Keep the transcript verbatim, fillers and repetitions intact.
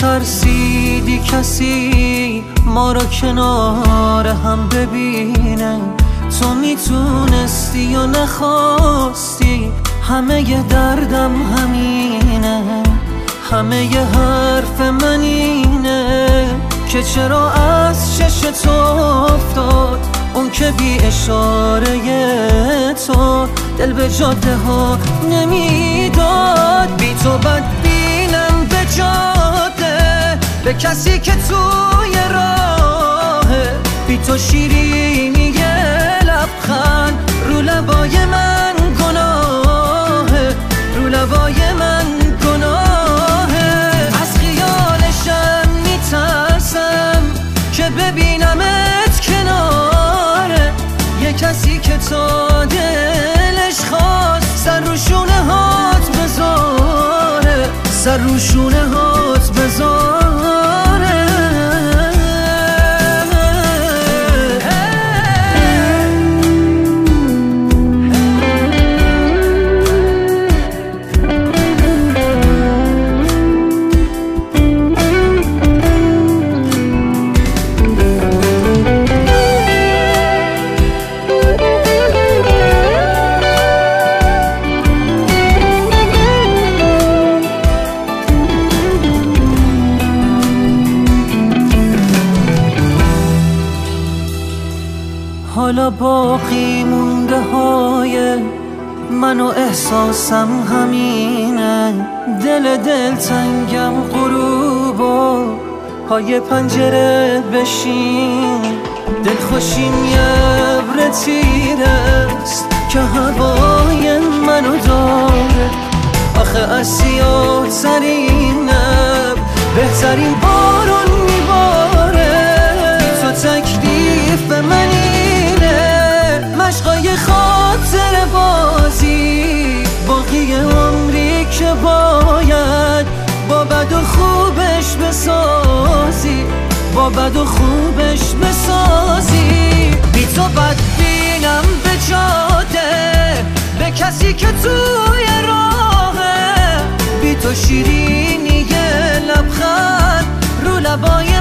نترسیدی کسی ما رو کنار هم ببینه، تو میتونستی یا نخواستی، همه ی دردم همینه، همه ی حرف من اینه که چرا از چشت افتاد اون که بی اشاره تو دل به جاده ها نمیداد. بی تو بد بینم به جاده، به کسی که توی راهه، بی تو شیرینی لبخند رو لبای من گناهه، رو لبای من گناهه. از خیالشم میترسم که ببینمت کناره یه کسی که تا دلش خواست سر رو شونه هات بذاره، سر رو شونه هات بذاره. حالا باقی مونده های من و احساسم همینه، دل دل تنگم غروب و پای پنجره بشین، دل خوشیم یه ابر تیره است که هوای منو داره. آخه از سیاه ترین ابر بهترین بارون میباره، تو تکلیف منی مشقای خاطر بازی، باقی عمری که باید با بد و خوبش بسازی، با بد و خوبش بسازی. بی تو بد بینم به جاده، به کسی که توی راهه، بی تو شیرینی لبخند رو لبای